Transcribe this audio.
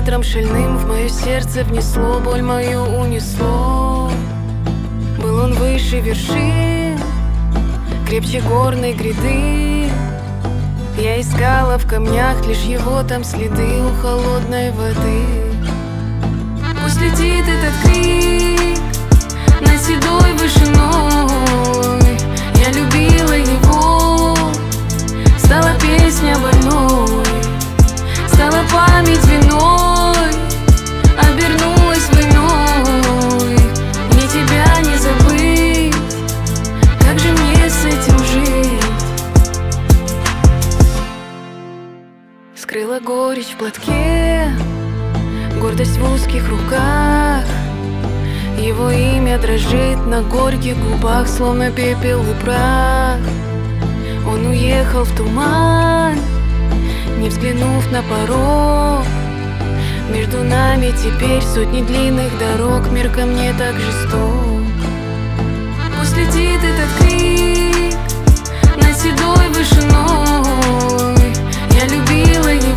ветром шальным в мое сердце внесло, боль мою унесло. Был он выше вершин, крепче горной гряды. Я искала в камнях лишь его там следы у холодной воды. Пусть летит этот крик над седой вышиной. Я любила его, стала песня больной, стала память виной, обернулась войной. Мне тебя не забыть, как же мне с этим жить? Скрыла горечь в платке, гордость в узких руках. Его имя дрожит на горьких губах, словно пепел и прах. Он уехал в туман, не взглянув на порог. Между нами теперь сотни длинных дорог, мир ко мне так жесток. Пусть летит этот крик над седой вышиной. Я любила его.